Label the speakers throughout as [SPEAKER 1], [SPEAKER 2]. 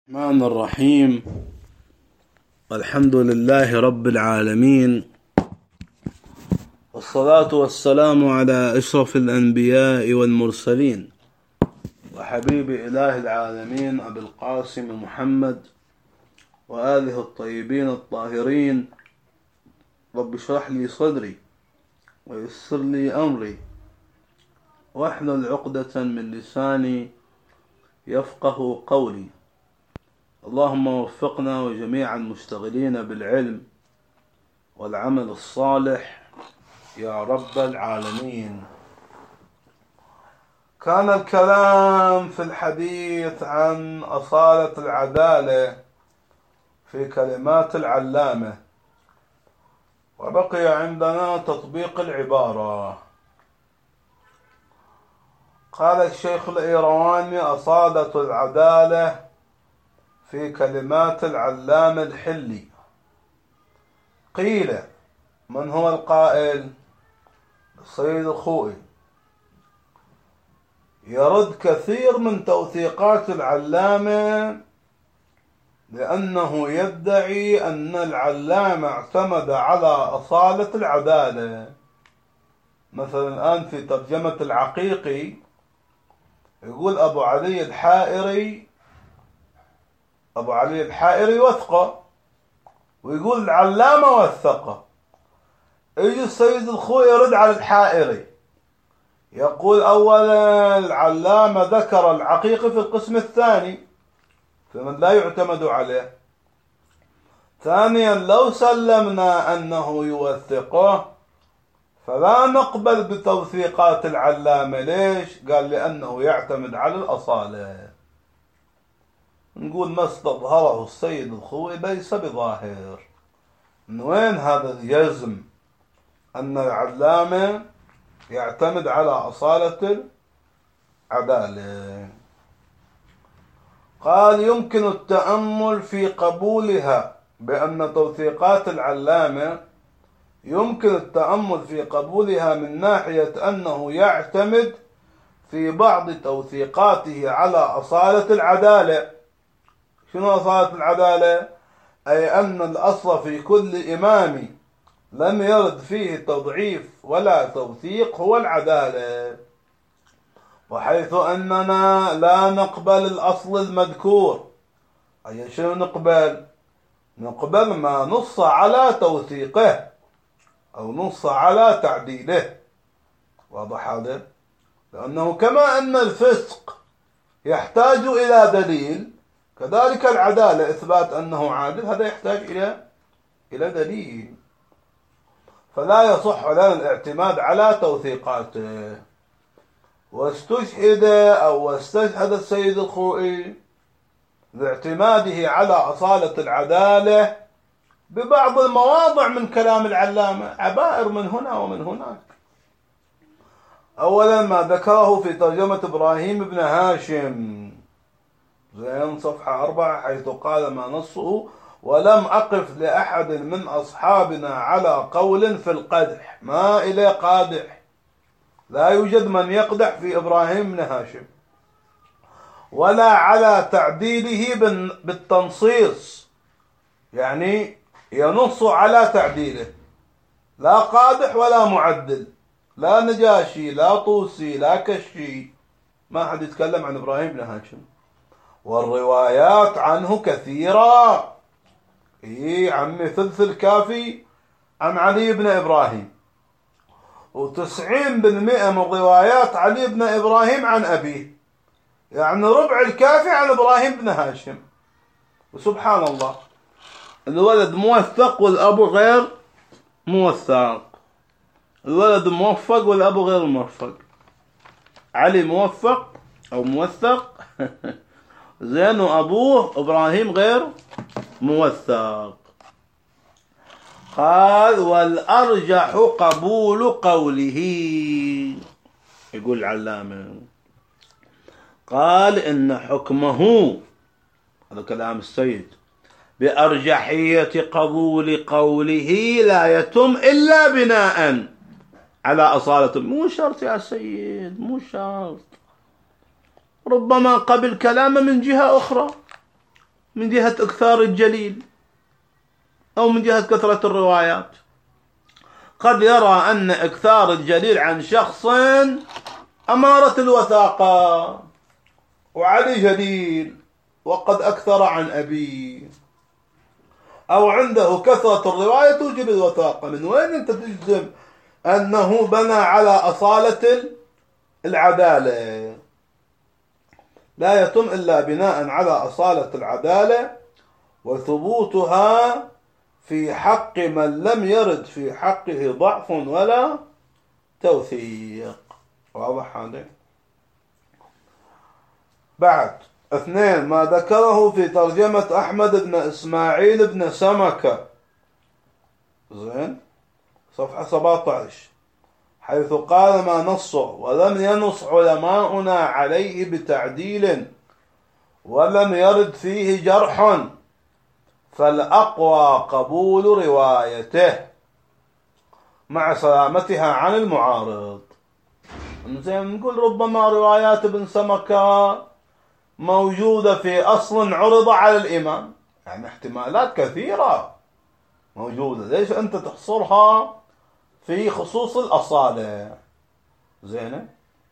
[SPEAKER 1] الرحمن الرحيم. الحمد لله رب العالمين، والصلاة والسلام على أشرف الأنبياء والمرسلين وحبيب إله العالمين أبي القاسم محمد وآله الطيبين الطاهرين. رب اشرح لي صدري ويسر لي أمري واحلل عقدة من لساني يفقه قولي. اللهم وفقنا وجميع المشتغلين بالعلم والعمل الصالح يا رب العالمين. كان الكلام في الحديث عن أصالة العدالة في كلمات العلامة، وبقي عندنا تطبيق العبارة. قال الشيخ الإيرواني: أصالة العدالة في كلمات العلامة الحلي. قيل: من هو القائل؟ السيد الخوئي. يرد كثير من توثيقات العلامة لأنه يدعي أن العلامة اعتمد على أصالة العدالة. مثلا الآن في ترجمة العقيقي يقول أبو علي الحائري وثقه، ويقول العلامة وثقه. يجي السيد الخوئي يرد على الحائري، يقول أولا العلامة ذكر العقيقي في القسم الثاني فمن لا يعتمد عليه. ثانيا لو سلمنا أنه يوثقه فلا نقبل بتوثيقات العلامة. ليش؟ قال لأنه يعتمد على الأصالة. نقول ما استظهره السيد الخوئي ليس بظاهر. من وين هذا الجزم أن العلامة يعتمد على أصالة العدالة؟ قال: يمكن التأمل في قبولها، بأن توثيقات العلامة يمكن التأمل في قبولها من ناحية أنه يعتمد في بعض توثيقاته على أصالة العدالة. شنو أصالة العدالة؟ أي أن الأصل في كل إمام لم يرد فيه تضعيف ولا توثيق هو العدالة، وحيث أننا لا نقبل الأصل المذكور. أي شنو نقبل؟ نقبل ما نص على توثيقه أو نص على تعديله. واضح هذا؟ لأنه كما أن الفسق يحتاج إلى دليل، كذلك العدالة إثبات أنه عادل هذا يحتاج إلى دليل، فلا يصح لنا الاعتماد على توثيقاته. واستشهد السيد الخوئي لاعتماده على أصالة العدالة ببعض المواضع من كلام العلامة، عبائر من هنا ومن هناك. أولا ما ذكره في ترجمة إبراهيم بن هاشم، زين صفحة 4، حيث قال ما نصه: ولم أقف لأحد من أصحابنا على قول في القدح. ما إلى قادح، لا يوجد من يقدح في إبراهيم بن هاشم، ولا على تعديله بالتنصيص، يعني ينص على تعديله. لا قادح ولا معدل، لا نجاشي لا طوسي لا كشي، ما حد يتكلم عن إبراهيم بن هاشم. والروايات عنه كثيرة. عمي ثلث الكافي عن علي بن إبراهيم، 90% من روايات علي بن إبراهيم عن أبيه، يعني ربع الكافي عن إبراهيم بن هاشم. وسبحان الله، الولد موثق والأب غير موثق، الولد موفق والأب غير موفق. علي موفق أو موثق زين، وأبوه إبراهيم غير موثق. قال: والأرجح قبول قوله. يقول العلامة، قال إن حكمه، هذا كلام السيد، بأرجحية قبول قوله لا يتم إلا بناء على أصالة. مو شرط يا سيد، مو شرط، ربما قبل كلامه من جهة أخرى. من جهة إكثار الجليل أو من جهة كثرة الروايات. قد يرى أن إكثار الجليل عن شخص أمارة الوثاقة، وعلي جليل وقد أكثر عن أبيه، أو عنده كثرة الرواية توجب الوثاقة. من وين أنت تجزم أنه بنى على أصالة العدالة؟ لا يتم إلا بناء على أصالة العدالة وثبوتها في حق من لم يرد في حقه ضعف ولا توثيق. واضح هذا؟ بعد 2 ما ذكره في ترجمة أحمد بن إسماعيل بن سمكة، زين، صفحة 17، حيث قال ما نص ولم ينص علماؤنا عليه بتعديل ولم يرد فيه جرح، فالأقوى قبول روايته مع سلامتها عن المعارض. زين، نقول ربما روايات ابن سمكة موجودة في أصل عرض على الإمام، يعني احتمالات كثيرة موجودة، ليش أنت تحصرها في خصوص الأصالة؟ زين،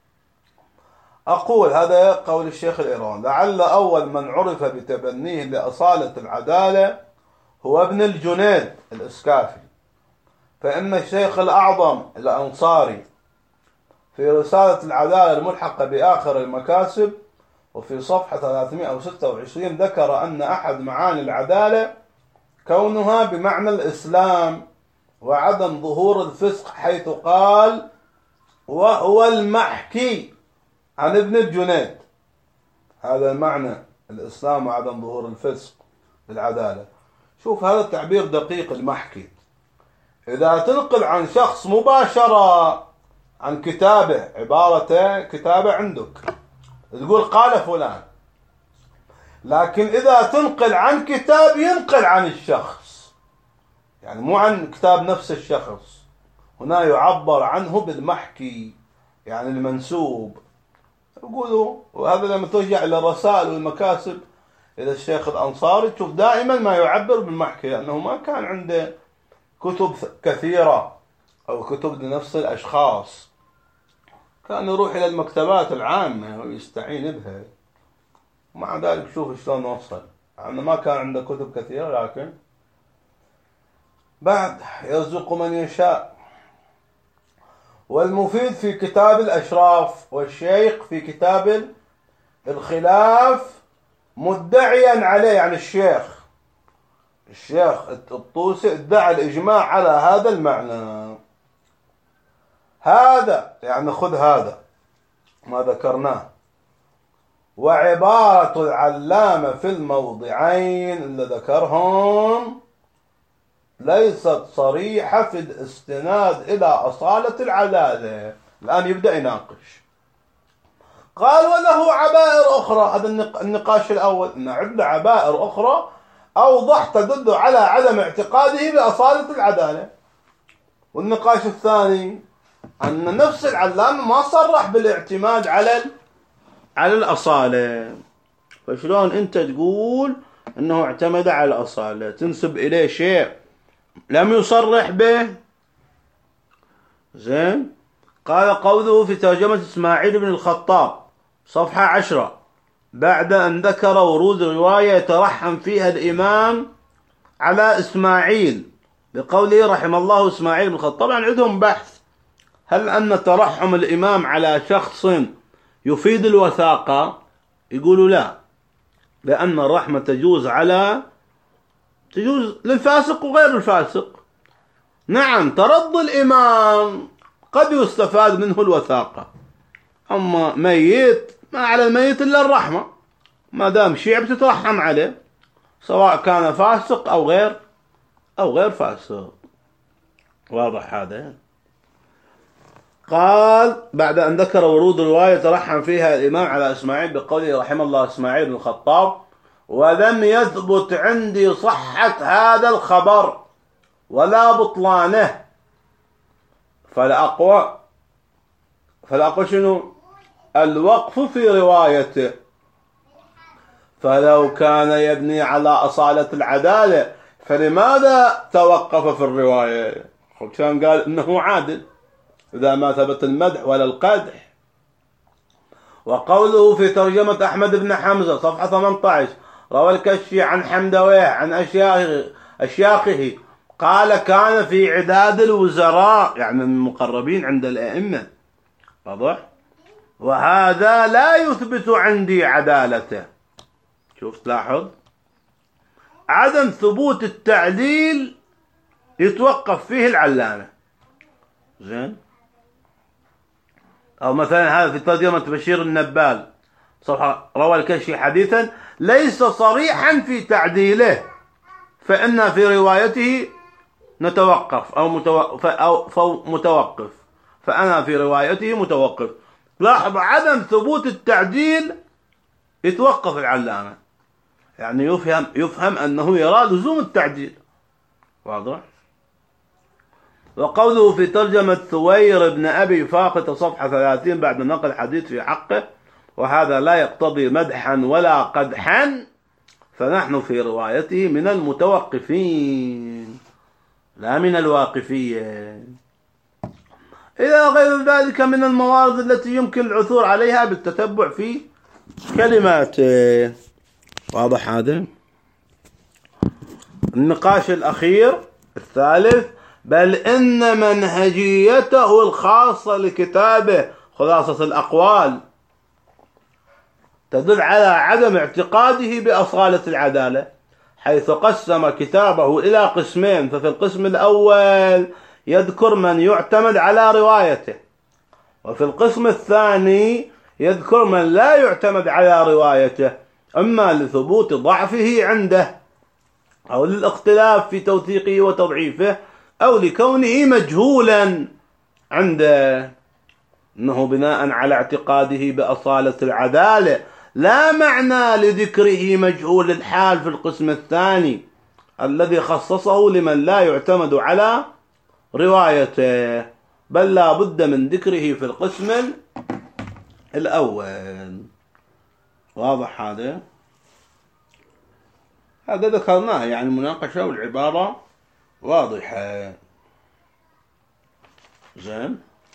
[SPEAKER 1] أقول هذا قول الشيخ الإيراني: لعل أول من عرف بتبنيه لأصالة العدالة هو ابن الجنيد الإسكافي، فإن الشيخ الأعظم الأنصاري في رسالة العدالة الملحقة بآخر المكاسب وفي صفحة 326 ذكر أن أحد معاني العدالة كونها بمعنى الإسلام وعدم ظهور الفسق، حيث قال: وهو المحكي عن ابن الجنيد. هذا المعنى، الإسلام وعدم ظهور الفسق بالعدالة. شوف هذا التعبير دقيق، المحكي. إذا تنقل عن شخص مباشرة عن كتابه، عبارته كتابه عندك، تقول قال فلان، لكن إذا تنقل عن كتاب ينقل عن الشخص، يعني مو عن كتاب نفس الشخص، هنا يعبر عنه بالمحكي، يعني المنسوب. يقولوا، وهذا لما ترجع إلى الرسائل والمكاسب إلى الشيخ الأنصاري تشوف دائما ما يعبر بالمحكي، لأنه ما كان عنده كتب كثيرة أو كتب لنفس الأشخاص، كان يروح إلى المكتبات العامة ويستعين بها. ومع ذلك شوف شلون وصل، يعني ما كان عنده كتب كثيرة، لكن بعد يرزق من يشاء. والمفيد في كتاب الأشراف، والشيخ في كتاب الخلاف مدعيا عليه، يعني الشيخ الطوسي ادعى الإجماع على هذا المعنى. هذا يعني خذ هذا ما ذكرناه. وعبارة العلامة في الموضعين اللي ذكرهم ليست صريحة في الاستناد إلى أصالة العدالة. الآن يبدأ يناقش. قال: وله عبائر أخرى. هذا النقاش الأول، إن عندنا عبائر أخرى أوضح تدل على عدم اعتقاده بأصالة العدالة. والنقاش الثاني أن نفس العلامة ما صرح بالاعتماد على الأصالة، فشلون أنت تقول أنه اعتمد على الأصالة، تنسب إليه شيء لم يصرح به؟ زين. قال: قوله في ترجمة إسماعيل بن الخطاب صفحة 10 بعد أن ذكر ورود رواية يترحم فيها الإمام على إسماعيل بقوله رحم الله إسماعيل بن الخطاب. طبعا عندهم بحث هل أن ترحم الإمام على شخص يفيد الوثاقة؟ يقولوا لا، لأن الرحمة تجوز للفاسق وغير الفاسق. نعم، ترضي الإمام قد يستفاد منه الوثاقة، أما ميت ما على الميت إلا الرحمة، ما دام شيء بتترحم عليه سواء كان فاسق أو غير فاسق. واضح هذا؟ قال: بعد أن ذكر ورود رواية ترحم فيها الإمام على إسماعيل بقوله رحم الله إسماعيل بن الخطاب: ولم يثبت عندي صحة هذا الخبر ولا بطلانه، فالأقوى شنو؟ الوقف في روايته، فلو كان يبني على أصالة العدالة فلماذا توقف في الرواية؟ كان قال إنه عادل إذا ما ثبت المدح ولا القدح. وقوله في ترجمة أحمد بن حمزة صفحة 18: روى الكشي عن حمدويه عن أشياخه قال كان في عداد الوزراء، يعني المقربين عند الأئمة، واضح؟ وهذا لا يثبت عندي عدالته. شوف تلاحظ عدم ثبوت التعديل يتوقف فيه العلامة. زين. أو مثلا هذا في ترجمة بشير النبال صفحة: روى الكشي حديثا ليس صريحا في تعديله فإن في روايته نتوقف أو متوقف، فأنا في روايته متوقف. لاحظ عدم ثبوت التعديل يتوقف العلامة، يعني يفهم أنه يرى لزوم التعديل، واضح؟ وقوله في ترجمة ثوير بن أبي فاقة صفحة 30 بعد نقل حديث في حقه: وهذا لا يقتضي مدحا ولا قدحا فنحن في روايته من المتوقفين لا من الواقفين، إلى غير ذلك من الموارد التي يمكن العثور عليها بالتتبع في كلماته. واضح هذا؟ النقاش الأخير الثالث: بل إن منهجيته الخاصة لكتابه خلاصة الأقوال تدل على عدم اعتقاده بأصالة العدالة، حيث قسم كتابه إلى قسمين. ففي القسم الأول يذكر من يعتمد على روايته، وفي القسم الثاني يذكر من لا يعتمد على روايته، إما لثبوت ضعفه عنده أو للاختلاف في توثيقه وتضعيفه أو لكونه مجهولا عنده، إنه بناء على اعتقاده بأصالة العدالة، لا معنى لذكره مجهول الحال في القسم الثاني الذي خصصه لمن لا يعتمد على روايته، بل لا بد من ذكره في القسم الأول. واضح هذا؟ هذا ذكرناه، يعني المناقشة والعبارة واضحة. زين.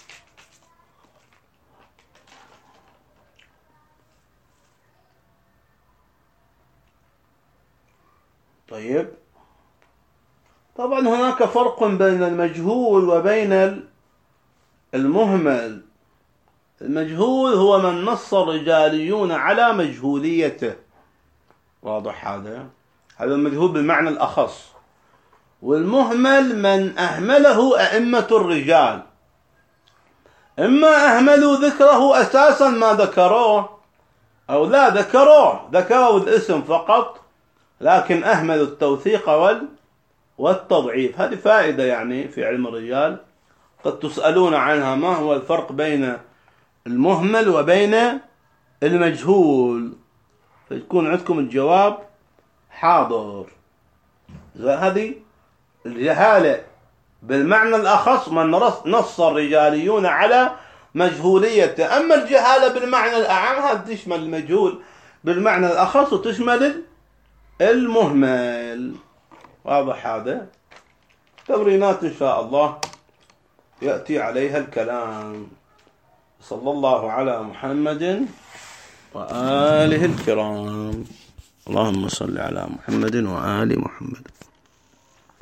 [SPEAKER 1] طيب، طبعا هناك فرق بين المجهول وبين المهمل. المجهول هو من نص الرجاليون على مجهوليته، واضح هذا؟ هذا المجهول بالمعنى الأخص. والمهمل من أهمله أئمة الرجال، إما أهملوا ذكره أساسا ما ذكروه، أو لا ذكروا الاسم فقط لكن أهملوا التوثيق والتضعيف. هذه فائدة يعني في علم الرجال قد تسألون عنها: ما هو الفرق بين المهمل وبين المجهول؟ فيكون عندكم الجواب حاضر. هذه الجهالة بالمعنى الأخص من نص الرجاليون على مجهوليته، أما الجهالة بالمعنى الأعم هذا تشمل المجهول بالمعنى الأخص وتشمل المهمل. واضح هذا؟ تمرينات إن شاء الله يأتي عليها الكلام. صلى الله على محمد وآله الكرام. اللهم صل على محمد وآل محمد.